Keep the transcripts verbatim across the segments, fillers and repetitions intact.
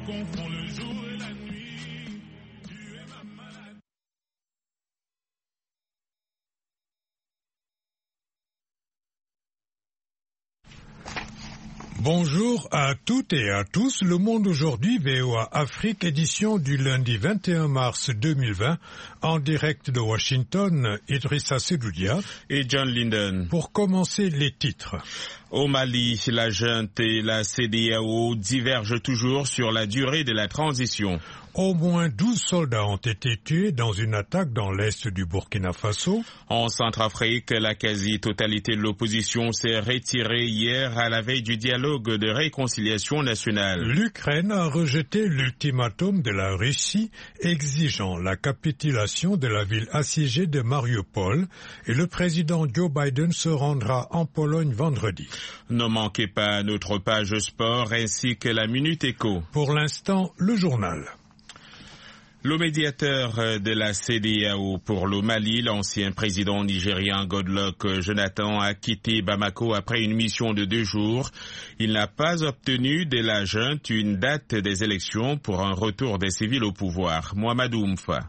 confond le jour et la nuit. Tu es ma maladie. Bonjour à toutes et à tous. Le Monde aujourd'hui, V O A Afrique, édition du lundi vingt et un mars deux mille vingt, en direct de Washington, Idrissa Sedoudia et John Linden. Pour commencer, les titres. Au Mali, la junte et la C D A O divergent toujours sur la durée de la transition. Au moins douze soldats ont été tués dans une attaque dans l'est du Burkina Faso. En Centrafrique, la quasi-totalité de l'opposition s'est retirée hier à la veille du dialogue de réconciliation nationale. L'Ukraine a rejeté l'ultimatum de la Russie exigeant la capitulation de la ville assiégée de Mariupol et le président Joe Biden se rendra en Pologne vendredi. Ne manquez pas notre page sport ainsi que la Minute Éco. Pour l'instant, le journal. Le médiateur de la C D A O pour le Mali, l'ancien président nigérien Goodluck Jonathan, a quitté Bamako après une mission de deux jours. Il n'a pas obtenu de la junte une date des élections pour un retour des civils au pouvoir. Mohamedou Oumfa.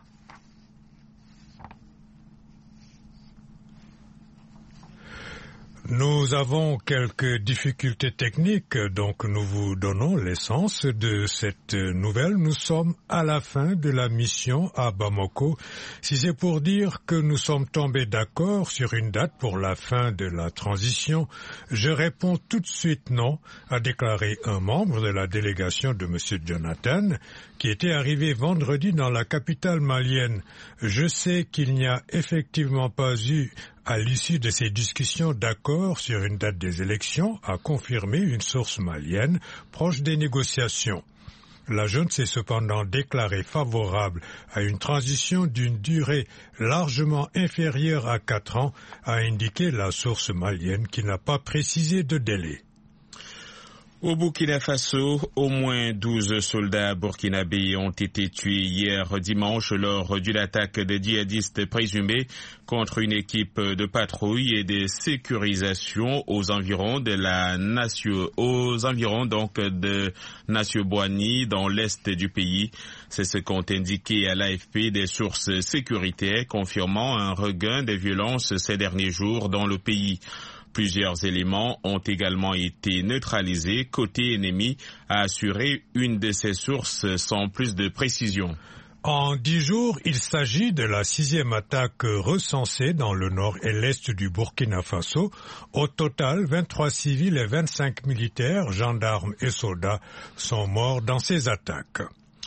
Nous avons quelques difficultés techniques, donc nous vous donnons l'essence de cette nouvelle. Nous sommes à la fin de la mission à Bamako. Si c'est pour dire que nous sommes tombés d'accord sur une date pour la fin de la transition, je réponds tout de suite non, a déclaré un membre de la délégation de M. Jonathan, qui était arrivé vendredi dans la capitale malienne. Je sais qu'il n'y a effectivement pas eu à l'issue de ces discussions d'accord sur une date des élections, a confirmé une source malienne proche des négociations. La junte s'est cependant déclarée favorable à une transition d'une durée largement inférieure à quatre ans, a indiqué la source malienne qui n'a pas précisé de délai. Au Burkina Faso, au moins douze soldats burkinabés ont été tués hier dimanche lors d'une attaque de djihadistes présumés contre une équipe de patrouille et de sécurisation aux environs de la nation, aux environs donc de Nassio-Boigny dans l'est du pays. C'est ce qu'ont indiqué à l'A F P des sources sécuritaires confirmant un regain de violence ces derniers jours dans le pays. Plusieurs éléments ont également été neutralisés côté ennemi, a assuré une de ces sources sans plus de précision. En dix jours, il s'agit de la sixième attaque recensée dans le nord et l'est du Burkina Faso. Au total, vingt-trois civils et vingt-cinq militaires, gendarmes et soldats sont morts dans ces attaques.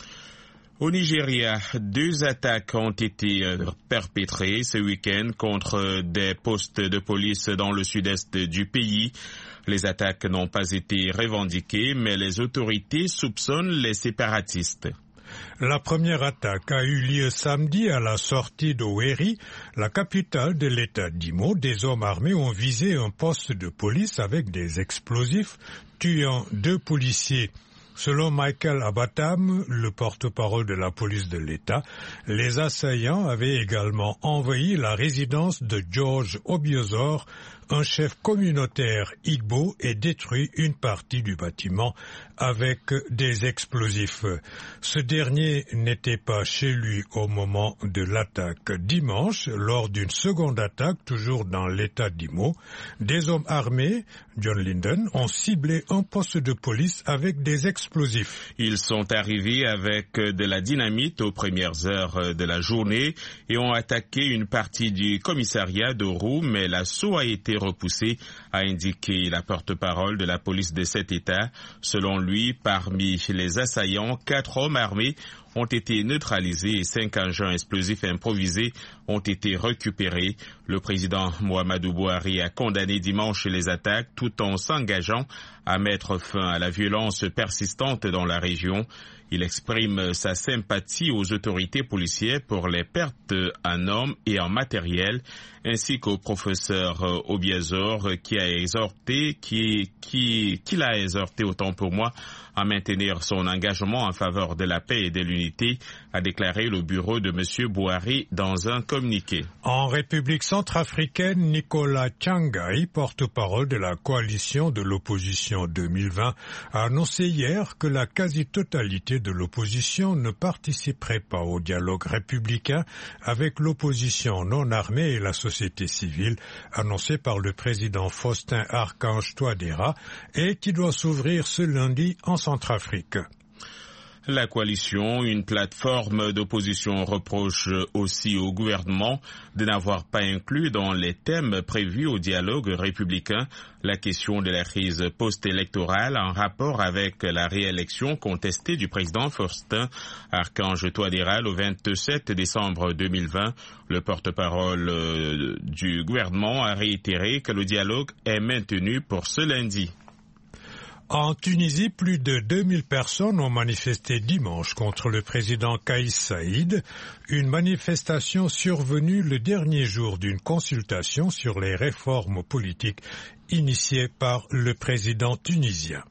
Au Nigeria, deux attaques ont été perpétrées ce week-end contre des postes de police dans le sud-est du pays. Les attaques n'ont pas été revendiquées, mais les autorités soupçonnent les séparatistes. La première attaque a eu lieu samedi à la sortie d'Owerri, la capitale de l'État d'Imo. Des hommes armés ont visé un poste de police avec des explosifs, tuant deux policiers. Selon Michael Abatam, le porte-parole de la police de l'État, les assaillants avaient également envahi la résidence de George Obiozor, un chef communautaire Igbo, et détruit une partie du bâtiment avec des explosifs. Ce dernier n'était pas chez lui au moment de l'attaque. Dimanche, lors d'une seconde attaque, toujours dans l'État d'Imo, des hommes armés, John Linden, ont ciblé un poste de police avec des explosifs. Ils sont arrivés avec de la dynamite aux premières heures de la journée et ont attaqué une partie du commissariat d'Oru, mais l'assaut a été repoussé, a indiqué la porte-parole de la police de cet État. Selon lui, parmi les assaillants, quatre hommes armés ont été neutralisés et cinq engins explosifs improvisés ont été récupérés. Le président Muhammadu Buhari a condamné dimanche les attaques tout en s'engageant à mettre fin à la violence persistante dans la région. Il exprime sa sympathie aux autorités policières pour les pertes en hommes et en matériel, ainsi qu'au professeur Obiazor qui a exhorté, qui, qui, qui l'a exhorté autant pour moi à maintenir son engagement en faveur de la paix et de l'unité l'impunité, a déclaré le bureau de M. Bouhari dans un communiqué. En République centrafricaine, Nicolas Tchangai, porte-parole de la coalition de l'opposition deux mille vingt, a annoncé hier que la quasi-totalité de l'opposition ne participerait pas au dialogue républicain avec l'opposition non armée et la société civile, annoncé par le président Faustin Archange Touadéra, et qui doit s'ouvrir ce lundi en Centrafrique. La coalition, une plateforme d'opposition, reproche aussi au gouvernement de n'avoir pas inclus dans les thèmes prévus au dialogue républicain la question de la crise post-électorale en rapport avec la réélection contestée du président Faustin Archange Touadéra le vingt-sept décembre deux mille vingt. Le porte-parole du gouvernement a réitéré que le dialogue est maintenu pour ce lundi. En Tunisie, plus de deux mille personnes ont manifesté dimanche contre le président Kais Saïed, une manifestation survenue le dernier jour d'une consultation sur les réformes politiques initiée par le président tunisien.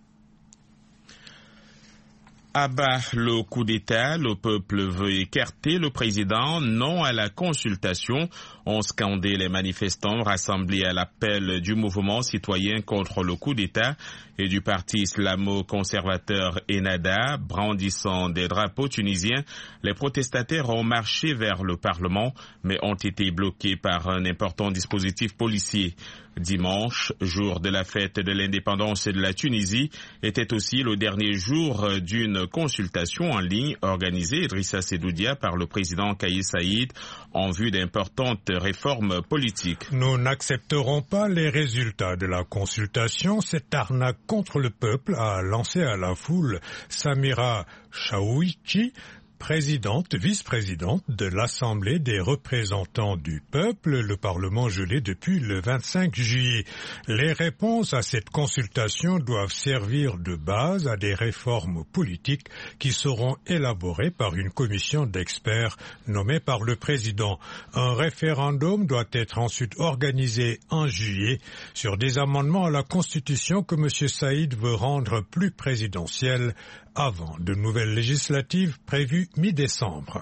À bas le coup d'État, le peuple veut écarter le président, non à la consultation, ont scandé les manifestants rassemblés à l'appel du mouvement citoyen contre le coup d'État et du parti islamo-conservateur Ennahda, brandissant des drapeaux tunisiens. Les protestataires ont marché vers le Parlement, mais ont été bloqués par un important dispositif policier. Dimanche, jour de la fête de l'indépendance de la Tunisie, était aussi le dernier jour d'une consultation en ligne organisée, Idrissa Sedoudia, par le président Kais Saïed en vue d'importantes réformes politiques. Nous n'accepterons pas les résultats de la consultation. Cette arnaque contre le peuple a lancé à la foule Samira Chaouichi, présidente, vice-présidente de l'Assemblée des représentants du peuple, le Parlement gelé depuis le vingt-cinq juillet. Les réponses à cette consultation doivent servir de base à des réformes politiques qui seront élaborées par une commission d'experts nommée par le président. Un référendum doit être ensuite organisé en juillet sur des amendements à la Constitution que M. Saïd veut rendre plus présidentielle avant de nouvelles législatives prévues mi-décembre.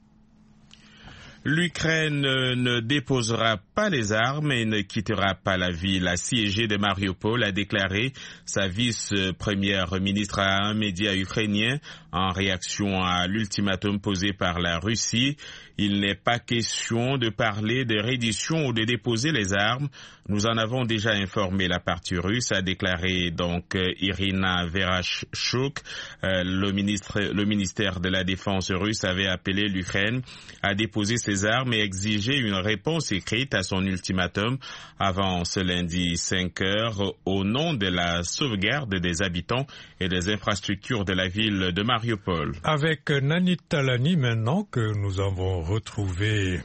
L'Ukraine ne déposera pas les armes et ne quittera pas la ville assiégée de Mariupol, a déclaré sa vice-première ministre à un média ukrainien en réaction à l'ultimatum posé par la Russie. Il n'est pas question de parler de reddition ou de déposer les armes. Nous en avons déjà informé la partie russe, a déclaré donc Irina Vereshchuk. Euh, le, ministre, le ministère de la Défense russe avait appelé l'Ukraine à déposer ses armes et exiger une réponse écrite à son ultimatum avant ce lundi cinq heures au nom de la sauvegarde des habitants et des infrastructures de la ville de Mariupol. Avec Nanit Talani maintenant que nous avons retrouvé,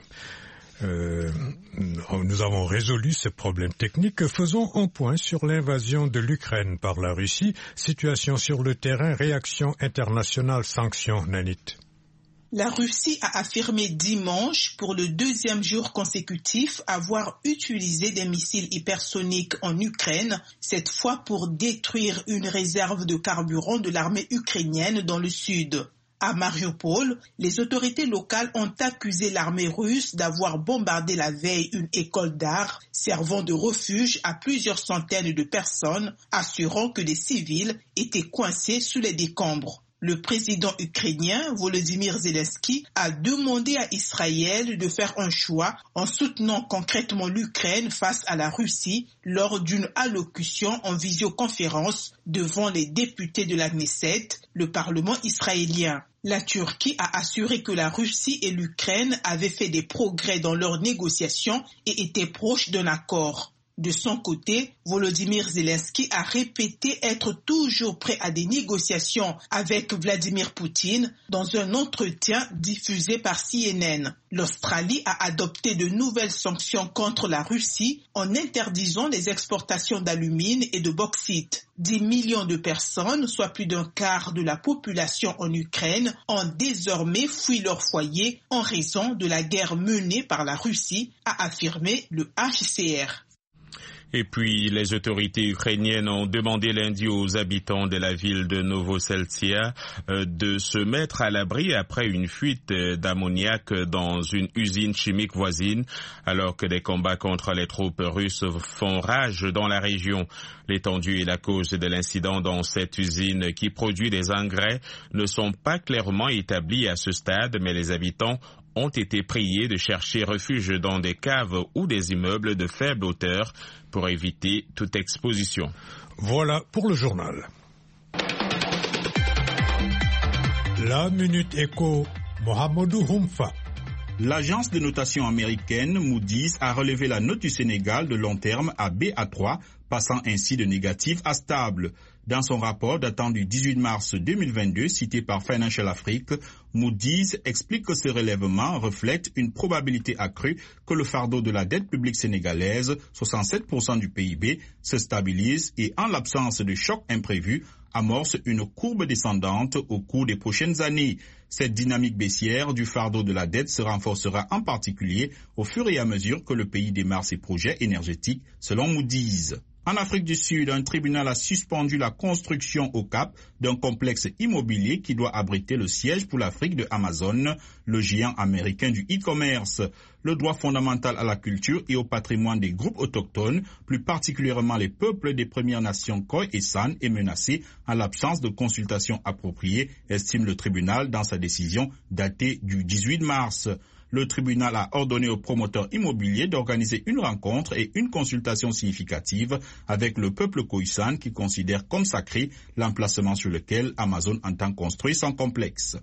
euh, nous avons résolu ce problème technique, faisons un point sur l'invasion de l'Ukraine par la Russie, situation sur le terrain, réaction internationale, sanctions. Nanit. La Russie a affirmé dimanche pour le deuxième jour consécutif avoir utilisé des missiles hypersoniques en Ukraine, cette fois pour détruire une réserve de carburant de l'armée ukrainienne dans le sud. À Mariupol, les autorités locales ont accusé l'armée russe d'avoir bombardé la veille une école d'art servant de refuge à plusieurs centaines de personnes, assurant que des civils étaient coincés sous les décombres. Le président ukrainien Volodymyr Zelensky a demandé à Israël de faire un choix en soutenant concrètement l'Ukraine face à la Russie lors d'une allocution en visioconférence devant les députés de la Knesset, le Parlement israélien. La Turquie a assuré que la Russie et l'Ukraine avaient fait des progrès dans leurs négociations et étaient proches d'un accord. De son côté, Volodymyr Zelensky a répété être toujours prêt à des négociations avec Vladimir Poutine dans un entretien diffusé par C N N. L'Australie a adopté de nouvelles sanctions contre la Russie en interdisant les exportations d'alumine et de bauxite. dix millions de personnes, soit plus d'un quart de la population en Ukraine, ont désormais fui leur foyer en raison de la guerre menée par la Russie, a affirmé le H C R. Et puis, les autorités ukrainiennes ont demandé lundi aux habitants de la ville de Novoseltsia euh, de se mettre à l'abri après une fuite d'ammoniac dans une usine chimique voisine, alors que des combats contre les troupes russes font rage dans la région. L'étendue et la cause de l'incident dans cette usine qui produit des engrais ne sont pas clairement établies à ce stade, mais les habitants ont été priés de chercher refuge dans des caves ou des immeubles de faible hauteur pour éviter toute exposition. Voilà pour le journal. La Minute Éco, Mohamedou Humfa. L'agence de notation américaine Moody's a relevé la note du Sénégal de long terme à B A trois, passant ainsi de négatif à stable. Dans son rapport datant du dix-huit mars deux mille vingt-deux, cité par Financial Afrique, Moody's explique que ce relèvement reflète une probabilité accrue que le fardeau de la dette publique sénégalaise, soixante-sept pour cent du P I B, se stabilise et, en l'absence de choc imprévu, amorce une courbe descendante au cours des prochaines années. Cette dynamique baissière du fardeau de la dette se renforcera en particulier au fur et à mesure que le pays démarre ses projets énergétiques, selon Moody's. En Afrique du Sud, un tribunal a suspendu la construction au Cap d'un complexe immobilier qui doit abriter le siège pour l'Afrique de Amazon, le géant américain du e-commerce. Le droit fondamental à la culture et au patrimoine des groupes autochtones, plus particulièrement les peuples des Premières Nations Khoi et San, est menacé en l'absence de consultation appropriée, estime le tribunal dans sa décision datée du dix-huit mars. Le tribunal a ordonné aux promoteurs immobiliers d'organiser une rencontre et une consultation significative avec le peuple Khoisan qui considère comme sacré l'emplacement sur lequel Amazon entend construire son complexe.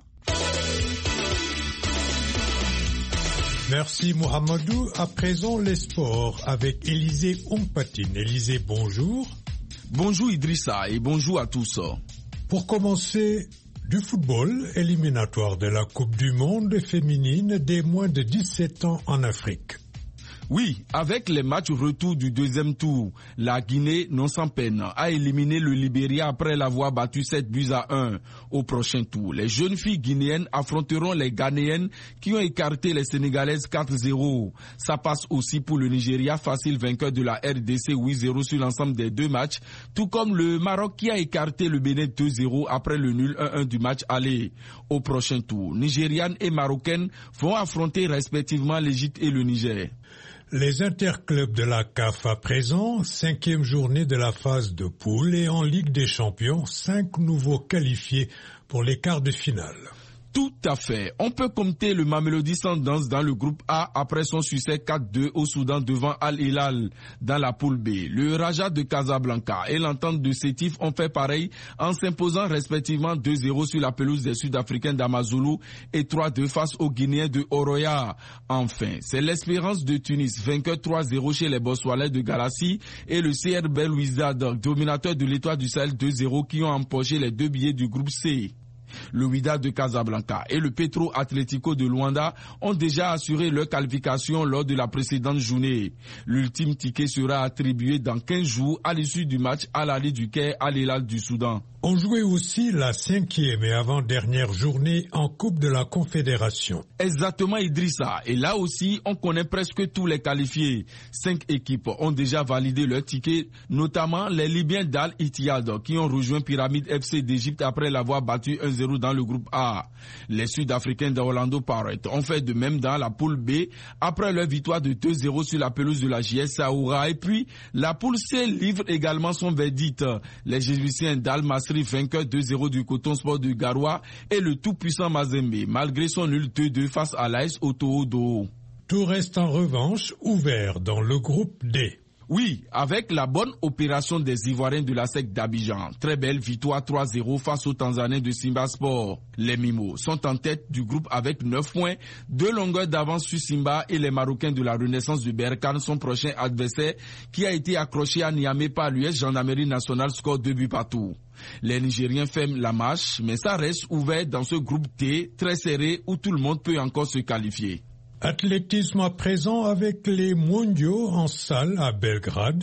Merci Mohamedou. À présent, les sports avec Élisée Ompatine. Élisée, bonjour. Bonjour Idrissa et bonjour à tous. Pour commencer, du football éliminatoire de la Coupe du Monde féminine des moins de dix-sept ans en Afrique. Oui, avec les matchs retour du deuxième tour, la Guinée, non sans peine, a éliminé le Libéria après l'avoir battu sept buts à un au prochain tour. Les jeunes filles guinéennes affronteront les Ghanéennes qui ont écarté les Sénégalaises quatre zéro. Ça passe aussi pour le Nigeria, facile vainqueur de la R D C huit zéro sur l'ensemble des deux matchs, tout comme le Maroc qui a écarté le Bénin deux zéro après le nul un un du match aller. Au prochain tour, Nigérianes et Marocaines vont affronter respectivement l'Égypte et le Niger. Les interclubs de la C A F à présent, cinquième journée de la phase de poule et en Ligue des Champions, cinq nouveaux qualifiés pour les quarts de finale. Tout à fait. On peut compter le Mamelodi Sundowns dans le groupe A après son succès quatre deux au Soudan devant Al Hilal dans la poule B. Le Raja de Casablanca et l'Entente de Sétif ont fait pareil en s'imposant respectivement deux zéro sur la pelouse des Sud-Africains d'Amazulu et trois deux face aux Guinéens de Oroya. Enfin, c'est l'Espérance de Tunis, vainqueur trois zéro chez les Botswanais de Galassi et le C R Belouizdad, dominateur de l'Étoile du Sahel deux zéro qui ont empoché les deux billets du groupe C. Le Wydad de Casablanca et le Petro Atlético de Luanda ont déjà assuré leur qualification lors de la précédente journée. L'ultime ticket sera attribué dans quinze jours à l'issue du match à l'allée du Caire à l'Hilal du Soudan. On jouait aussi la cinquième et avant-dernière journée en Coupe de la Confédération. Exactement Idrissa, et là aussi on connaît presque tous les qualifiés. Cinq équipes ont déjà validé leur ticket, notamment les Libyens d'Al Ittihad qui ont rejoint Pyramide F C d'Égypte après l'avoir battu un zéro dans le groupe A. Les Sud-Africains d'Orlando Pirates ont fait de même dans la poule B après leur victoire de deux zéro sur la pelouse de la J S Saoura. Et puis la poule C livre également son verdict. Les Jésuitiens d'Al Masry vainqueur deux zéro du Coton Sport de Garoua et le tout-puissant Mazembe malgré son nul deux deux face à l'A S Otoho. Tout reste en revanche ouvert dans le groupe D. Oui, avec la bonne opération des Ivoiriens de la S E C d'Abidjan. Très belle victoire trois zéro face aux Tanzaniens de Simba Sport. Les Mimos sont en tête du groupe avec neuf points, deux longueurs d'avance sur Simba et les Marocains de la Renaissance de Berkane, son prochain adversaire qui a été accroché à Niamey par l'U S Gendarmerie nationale, score deux buts partout. Les Nigériens ferment la marche, mais ça reste ouvert dans ce groupe T, très serré où tout le monde peut encore se qualifier. Athlétisme à présent avec les mondiaux en salle à Belgrade.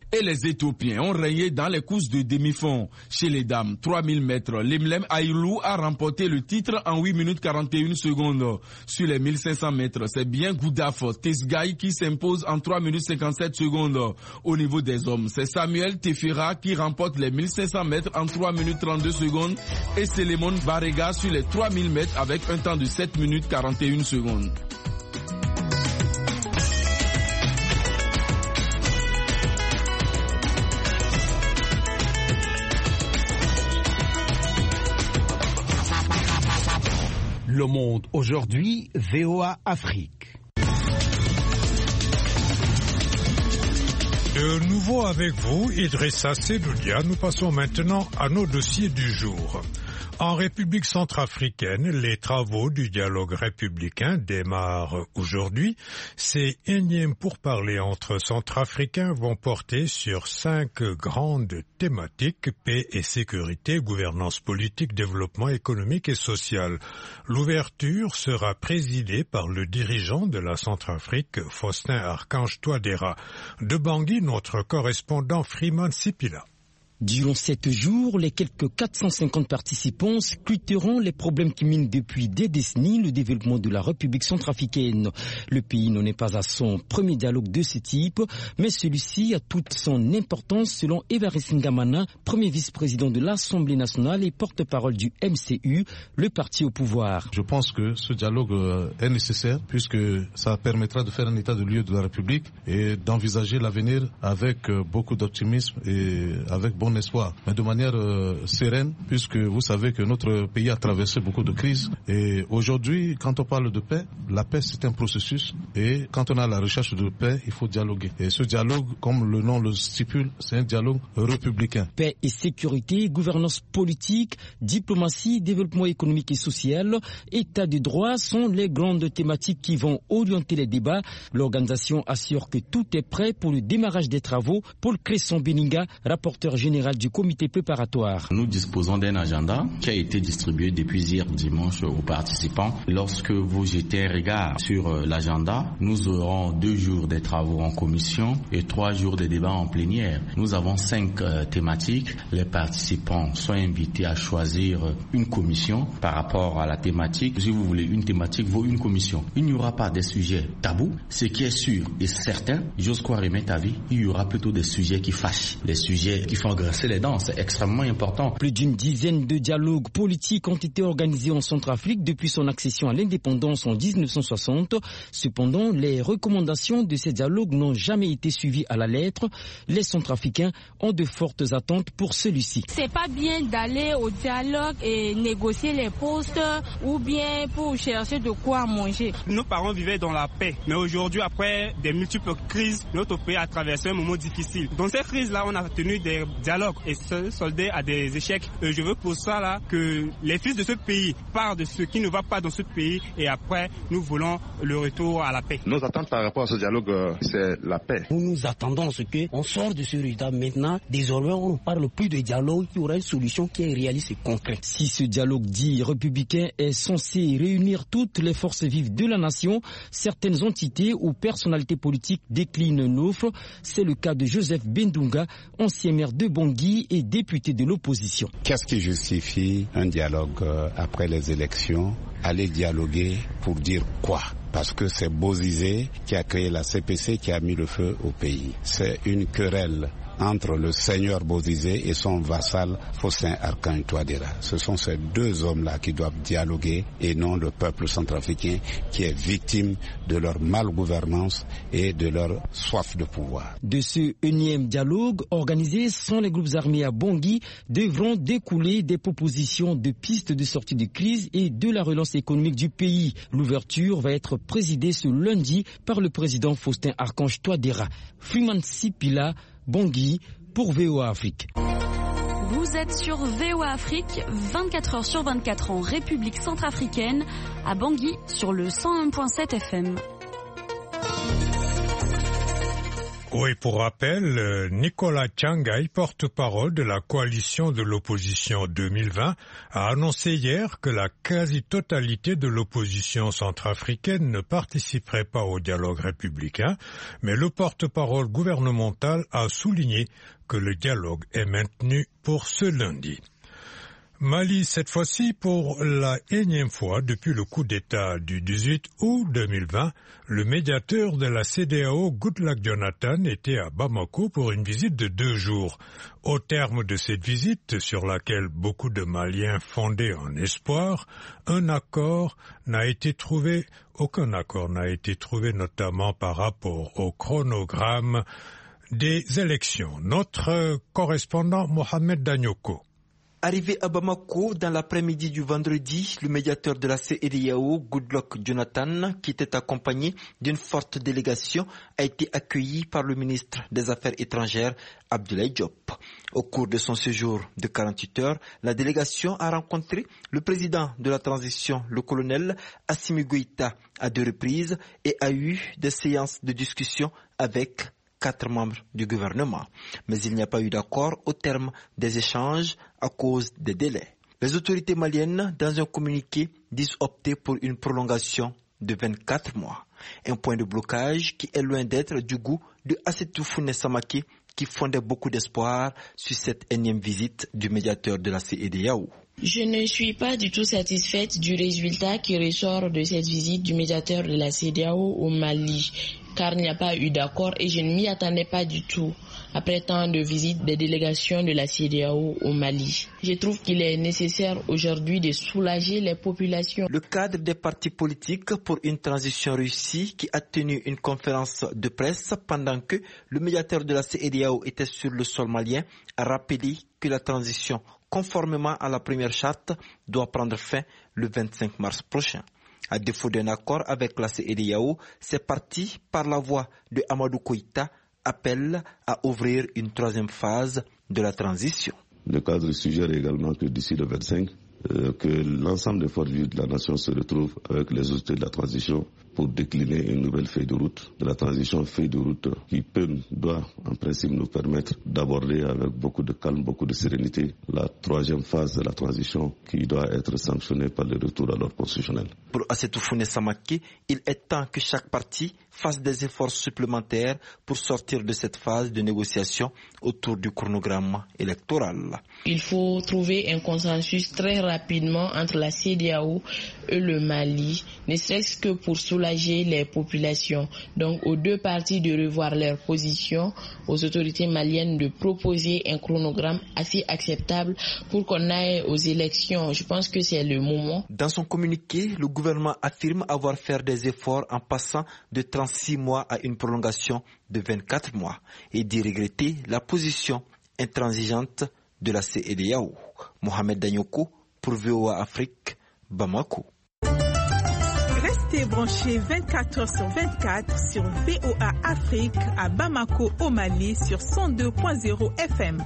Et les Éthiopiens ont rayé dans les courses de demi-fond. Chez les dames, trois mille mètres, Lemlem Aïlou a remporté le titre en huit minutes quarante et une secondes. Sur les mille cinq cents mètres, c'est bien Goudaf Tesgaï qui s'impose en trois minutes cinquante-sept secondes. Au niveau des hommes, c'est Samuel Tefera qui remporte les mille cinq cents mètres en trois minutes trente-deux secondes et Selemon Barega sur les trois mille mètres avec un temps de sept minutes quarante et une secondes. Le Monde aujourd'hui, V O A Afrique. De nouveau avec vous, Idrissa Sedoudia, nous passons maintenant à nos dossiers du jour. En République centrafricaine, les travaux du dialogue républicain démarrent aujourd'hui. Ces énièmes pourparlers entre centrafricains vont porter sur cinq grandes thématiques: paix et sécurité, gouvernance politique, développement économique et social. L'ouverture sera présidée par le dirigeant de la Centrafrique, Faustin Archange Touadéra. De Bangui, notre correspondant Freeman Sipila. Durant sept jours, les quelques quatre cent cinquante participants scruteront les problèmes qui minent depuis des décennies le développement de la République centrafricaine. Le pays n'en est pas à son premier dialogue de ce type, mais celui-ci a toute son importance selon Évariste Ngamana, premier vice-président de l'Assemblée nationale et porte-parole du M C U, le parti au pouvoir. Je pense que ce dialogue est nécessaire puisque ça permettra de faire un état de lieu de la République et d'envisager l'avenir avec beaucoup d'optimisme et avec bon espoir, mais de manière euh, sereine, puisque vous savez que notre pays a traversé beaucoup de crises. Et aujourd'hui, quand on parle de paix, la paix c'est un processus. Et quand on a la recherche de paix, il faut dialoguer. Et ce dialogue, comme le nom le stipule, c'est un dialogue républicain. Paix et sécurité, gouvernance politique, diplomatie, développement économique et social, état de droit sont les grandes thématiques qui vont orienter les débats. L'organisation assure que tout est prêt pour le démarrage des travaux. Paul Cresson-Beninga, rapporteur général du comité préparatoire. Nous disposons d'un agenda qui a été distribué depuis hier dimanche aux participants. Lorsque vous jetez un regard sur l'agenda, nous aurons deux jours de travaux en commission et trois jours de débats en plénière. Nous avons cinq euh, thématiques. Les participants sont invités à choisir une commission par rapport à la thématique. Si vous voulez une thématique, vaut une commission. Il n'y aura pas des sujets tabous. Ce qui est sûr et certain, j'ose croire et mettre avis, il y aura plutôt des sujets qui fâchent, des sujets qui font c'est les dents, c'est extrêmement important. Plus d'une dizaine de dialogues politiques ont été organisés en Centrafrique depuis son accession à l'indépendance en mille neuf cent soixante. Cependant, les recommandations de ces dialogues n'ont jamais été suivies à la lettre. Les Centrafricains ont de fortes attentes pour celui-ci. C'est pas bien d'aller au dialogue et négocier les postes ou bien pour chercher de quoi manger. Nos parents vivaient dans la paix, mais aujourd'hui, après des multiples crises, notre pays a traversé un moment difficile. Dans ces crises-là, on a tenu des dialogues et se solder à des échecs. Et je veux pour ça là que les fils de ce pays parlent de ce qui ne va pas dans ce pays et après nous voulons le retour à la paix. Nos attentes par rapport à ce dialogue, euh, c'est la paix. Nous nous attendons à ce qu'on sorte de ce résultat maintenant. Désormais, on ne parle plus de dialogue, il y aura une solution qui est réaliste et concrète. Si ce dialogue dit républicain est censé réunir toutes les forces vives de la nation, certaines entités ou personnalités politiques déclinent l'offre. C'est le cas de Joseph Bendunga, ancien maire de Bangui et député de l'opposition. Qu'est-ce qui justifie un dialogue après les élections? Aller dialoguer pour dire quoi? Parce que c'est Bozizé qui a créé la C P C qui a mis le feu au pays. C'est une querelle entre le seigneur Bozizé et son vassal Faustin Archange Touadéra. Ce sont ces deux hommes-là qui doivent dialoguer et non le peuple centrafricain qui est victime de leur malgouvernance et de leur soif de pouvoir. De ce énième dialogue organisé sans les groupes armés à Bangui devront découler des propositions de pistes de sortie de crise et de la relance économique du pays. L'ouverture va être présidée ce lundi par le président Faustin Archange Touadéra. Freeman Sipila, Bangui pour V O A Afrique. Vous êtes sur V O A Afrique, vingt-quatre heures sur vingt-quatre en République centrafricaine, à Bangui sur le cent un virgule sept F M. Oui, pour rappel, Nicolas Tchangay, porte-parole de la coalition de l'opposition deux mille vingt, a annoncé hier que la quasi-totalité de l'opposition centrafricaine ne participerait pas au dialogue républicain, mais le porte-parole gouvernemental a souligné que le dialogue est maintenu pour ce lundi. Mali, cette fois-ci, pour la énième fois depuis le coup d'État du dix-huit août deux mille vingt, le médiateur de la C E D E A O, Goodluck Jonathan, était à Bamako pour une visite de deux jours. Au terme de cette visite, sur laquelle beaucoup de Maliens fondaient un espoir, un accord n'a été trouvé, aucun accord n'a été trouvé, notamment par rapport au chronogramme des élections. Notre correspondant Mohamed Danyoko. Arrivé à Bamako dans l'après-midi du vendredi, le médiateur de la C E D E A O, Goodluck Jonathan, qui était accompagné d'une forte délégation, a été accueilli par le ministre des Affaires étrangères, Abdoulaye Diop. Au cours de son séjour de quarante-huit heures, la délégation a rencontré le président de la transition, le colonel Assimi Goïta, à deux reprises et a eu des séances de discussion avec quatre membres du gouvernement. Mais il n'y a pas eu d'accord au terme des échanges à cause des délais. Les autorités maliennes, dans un communiqué, disent opter pour une prolongation de vingt-quatre mois. Un point de blocage qui est loin d'être du goût de Assetou Founé Samake, qui fondait beaucoup d'espoir sur cette énième visite du médiateur de la C E D E A O. Je ne suis pas du tout satisfaite du résultat qui ressort de cette visite du médiateur de la C E D E A O au Mali, car il n'y a pas eu d'accord et je ne m'y attendais pas du tout après tant de visites des délégations de la C E D E A O au Mali. Je trouve qu'il est nécessaire aujourd'hui de soulager les populations. Le cadre des partis politiques pour une transition réussie qui a tenu une conférence de presse pendant que le médiateur de la C E D E A O était sur le sol malien a rappelé que la transition, conformément à la première charte, doit prendre fin le vingt-cinq mars prochain. À défaut d'un accord avec la C E D E A O, ces partis, par la voix de Amadou Koïta, appellent à ouvrir une troisième phase de la transition. Le cadre suggère également que d'ici le vingt-cinq, euh, que l'ensemble des forces vives de la nation se retrouvent avec les autorités de la transition pour décliner une nouvelle feuille de route de la transition, feuille de route qui peut, doit en principe nous permettre d'aborder avec beaucoup de calme, beaucoup de sérénité la troisième phase de la transition qui doit être sanctionnée par le retour à l'ordre constitutionnel. Pour Assetou Founé Samake, il est temps que chaque parti fasse des efforts supplémentaires pour sortir de cette phase de négociation autour du chronogramme électoral. Il faut trouver un consensus très rapidement entre la C E D E A O et le Mali, ne serait-ce que pour soulager les populations. Donc aux deux parties de revoir leur position, aux autorités maliennes de proposer un chronogramme assez acceptable pour qu'on aille aux élections. Je pense que c'est le moment. Dans son communiqué, le gouvernement affirme avoir fait des efforts en passant de trente-six mois à une prolongation de vingt-quatre mois et d'y regretter la position intransigeante de la C E D E A O. Mohamed Danyoko pour V O A Afrique, Bamako. Restez branchés vingt-quatre heures sur vingt-quatre sur V O A Afrique à Bamako au Mali sur cent deux point zéro F M.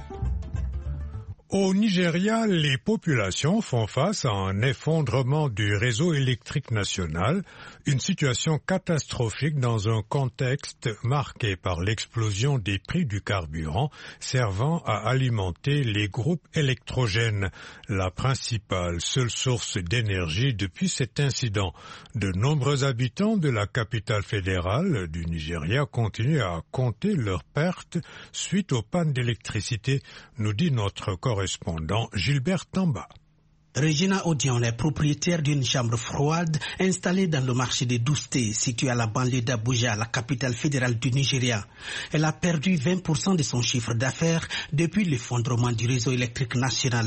Au Nigeria, les populations font face à un effondrement du réseau électrique national, une situation catastrophique dans un contexte marqué par l'explosion des prix du carburant servant à alimenter les groupes électrogènes, la principale seule source d'énergie depuis cet incident. De nombreux habitants de la capitale fédérale du Nigeria continuent à compter leurs pertes suite aux pannes d'électricité, nous dit notre correspondant. Correspondant Gilbert Tamba. Regina Odion est propriétaire d'une chambre froide installée dans le marché de Dousté, situé à la banlieue d'Abuja, la capitale fédérale du Nigeria. Elle a perdu vingt pour cent de son chiffre d'affaires depuis l'effondrement du réseau électrique national.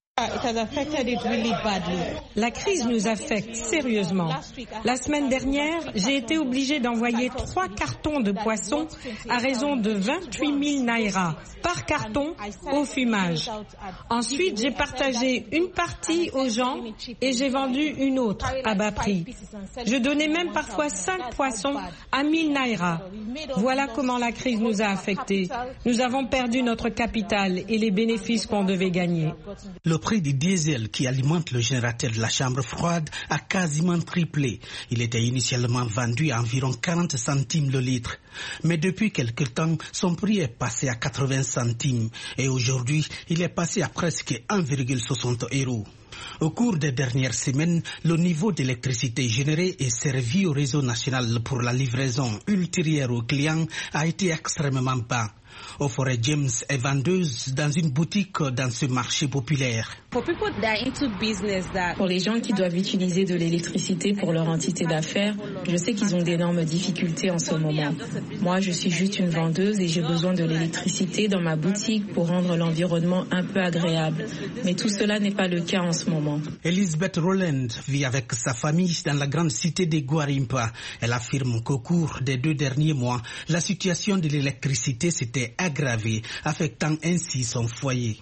La crise nous affecte sérieusement. La semaine dernière, j'ai été obligée d'envoyer trois cartons de poissons à raison de vingt-huit mille naira par carton au fumage. Ensuite, j'ai partagé une partie aux gens et j'ai vendu une autre à bas prix. Je donnais même parfois cinq poissons à mille naira. Voilà comment la crise nous a affectés. Nous avons perdu notre capital et les bénéfices qu'on devait gagner. Le prix du diesel qui alimente le générateur de la chambre froide a quasiment triplé. Il était initialement vendu à environ quarante centimes le litre. Mais depuis quelque temps, son prix est passé à quatre-vingts centimes et aujourd'hui, il est passé à presque un virgule soixante euros. Au cours des dernières semaines, le niveau d'électricité générée et servi au réseau national pour la livraison ultérieure aux clients a été extrêmement bas. Oforé James est vendeuse dans une boutique dans ce marché populaire. Pour les gens qui doivent utiliser de l'électricité pour leur entité d'affaires, je sais qu'ils ont d'énormes difficultés en ce moment. Moi, je suis juste une vendeuse et j'ai besoin de l'électricité dans ma boutique pour rendre l'environnement un peu agréable. Mais tout cela n'est pas le cas en ce moment. Elizabeth Rowland vit avec sa famille dans la grande cité de Guarimpa. Elle affirme qu'au cours des deux derniers mois, la situation de l'électricité s'était aggravée, affectant ainsi son foyer.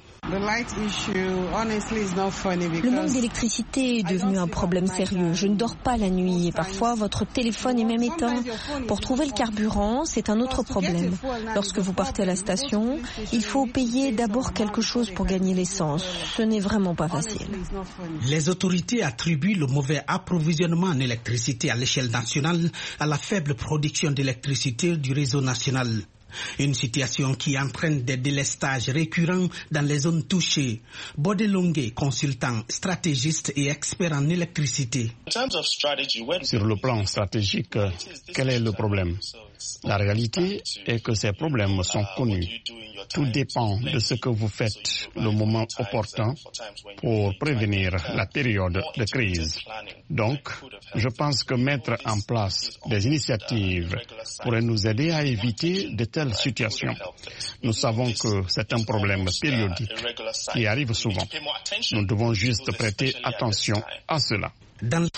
Le manque d'électricité est devenu un problème sérieux. Je ne dors pas la nuit et parfois votre téléphone est même éteint. Pour trouver le carburant, c'est un autre problème. Lorsque vous partez à la station, il faut payer d'abord quelque chose pour gagner l'essence. Ce n'est vraiment pas facile. Les autorités attribuent le mauvais approvisionnement en électricité à l'échelle nationale à la faible production d'électricité du réseau national. Une situation qui entraîne des délestages récurrents dans les zones touchées. Bodelongue, consultant, stratégiste et expert en électricité. Sur le plan stratégique, quel est le problème? La réalité est que ces problèmes sont connus. Tout dépend de ce que vous faites le moment opportun pour prévenir la période de crise. Donc, je pense que mettre en place des initiatives pourrait nous aider à éviter de telles situations. Nous savons que c'est un problème périodique qui arrive souvent. Nous devons juste prêter attention à cela. Dans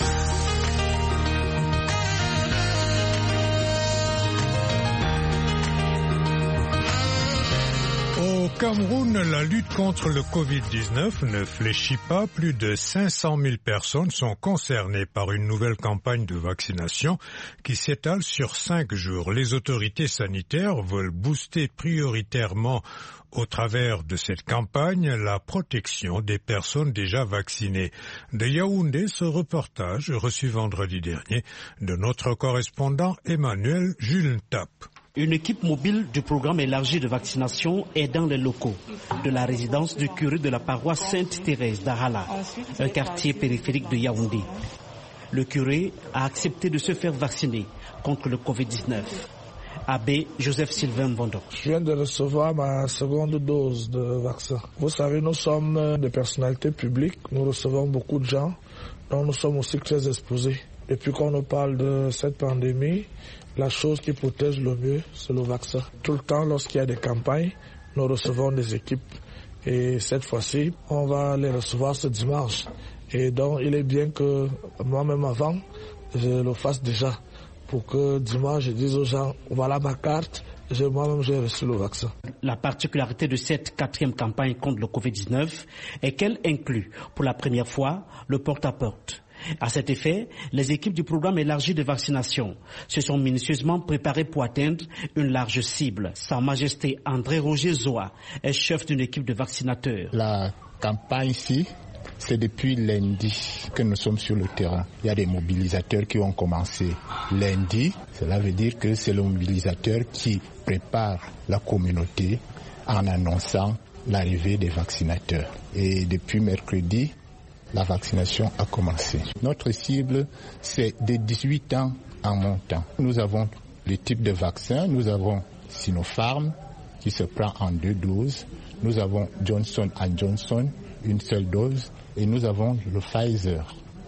Au Cameroun, la lutte contre le covid dix-neuf ne fléchit pas. Plus de cinq cent mille personnes sont concernées par une nouvelle campagne de vaccination qui s'étale sur cinq jours. Les autorités sanitaires veulent booster prioritairement au travers de cette campagne la protection des personnes déjà vaccinées. De Yaoundé, ce reportage reçu vendredi dernier de notre correspondant Emmanuel Jules Tap. Une équipe mobile du programme élargi de vaccination est dans les locaux de la résidence du curé de la paroisse Sainte-Thérèse d'Arala, un quartier périphérique de Yaoundé. Le curé a accepté de se faire vacciner contre le covid dix-neuf. Abbé Joseph Sylvain Bondo. Je viens de recevoir ma seconde dose de vaccin. Vous savez, nous sommes des personnalités publiques, nous recevons beaucoup de gens, donc nous sommes aussi très exposés. Depuis qu'on nous parle de cette pandémie, la chose qui protège le mieux, c'est le vaccin. Tout le temps, lorsqu'il y a des campagnes, nous recevons des équipes. Et cette fois-ci, on va les recevoir ce dimanche. Et donc, il est bien que moi-même avant, je le fasse déjà. Pour que dimanche, je dise aux gens, voilà ma carte, je, moi-même j'ai reçu le vaccin. La particularité de cette quatrième campagne contre le covid dix-neuf est qu'elle inclut, pour la première fois, le porte-à-porte. À cet effet, les équipes du programme élargi de vaccination se sont minutieusement préparées pour atteindre une large cible. Sa Majesté André Roger Zoa est chef d'une équipe de vaccinateurs. La campagne ici, c'est depuis lundi que nous sommes sur le terrain. Il y a des mobilisateurs qui ont commencé lundi. Cela veut dire que c'est le mobilisateur qui prépare la communauté en annonçant l'arrivée des vaccinateurs. Et depuis mercredi, la vaccination a commencé. Notre cible, c'est de dix-huit ans en montant. Nous avons les types de vaccins. Nous avons Sinopharm, qui se prend en deux doses. Nous avons Johnson and Johnson, une seule dose. Et nous avons le Pfizer,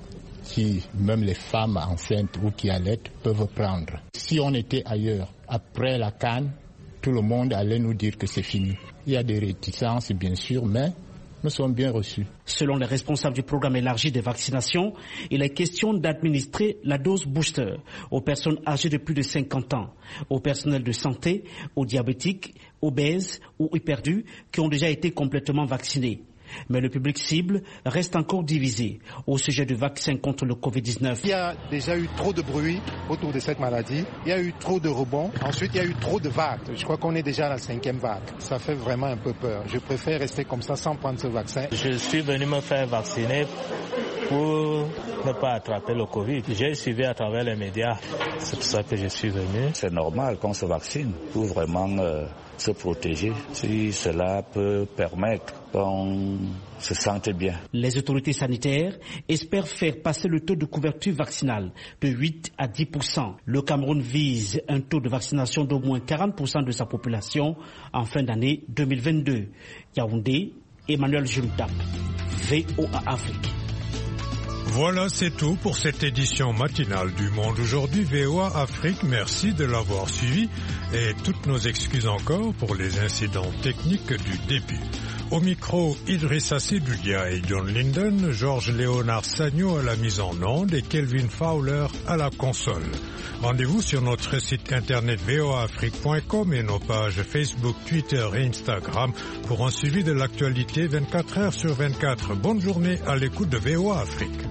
qui même les femmes enceintes ou qui allaitent peuvent prendre. Si on était ailleurs, après la canne, tout le monde allait nous dire que c'est fini. Il y a des réticences, bien sûr, mais nous sommes bien reçus. Selon les responsables du programme élargi de vaccination, il est question d'administrer la dose booster aux personnes âgées de plus de cinquante ans, aux personnels de santé, aux diabétiques, obèses ou hyperdus qui ont déjà été complètement vaccinés. Mais le public cible reste encore divisé au sujet du vaccin contre le covid dix-neuf. Il y a déjà eu trop de bruit autour de cette maladie. Il y a eu trop de rebonds. Ensuite, il y a eu trop de vagues. Je crois qu'on est déjà à la cinquième vague. Ça fait vraiment un peu peur. Je préfère rester comme ça sans prendre ce vaccin. Je suis venu me faire vacciner pour ne pas attraper le Covid. J'ai suivi à travers les médias. C'est pour ça que je suis venu. C'est normal qu'on se vaccine pour vraiment euh, se protéger. Si cela peut permettre qu'on se sente bien. Les autorités sanitaires espèrent faire passer le taux de couverture vaccinale de huit à dix pour cent. Le Cameroun vise un taux de vaccination d'au moins quarante pour cent de sa population en fin d'année deux mille vingt-deux. Yaoundé, Emmanuel Jumtap, V O A Afrique. Voilà, c'est tout pour cette édition matinale du Monde Aujourd'hui V O A Afrique. Merci de l'avoir suivi et toutes nos excuses encore pour les incidents techniques du début. Au micro, Idrissa Sidoudia et John Linden, Georges Léonard Sagno à la mise en onde et Kelvin Fowler à la console. Rendez-vous sur notre site internet v o a afrique point com et nos pages Facebook, Twitter et Instagram pour un suivi de l'actualité vingt-quatre heures sur vingt-quatre. Bonne journée à l'écoute de V O A Afrique.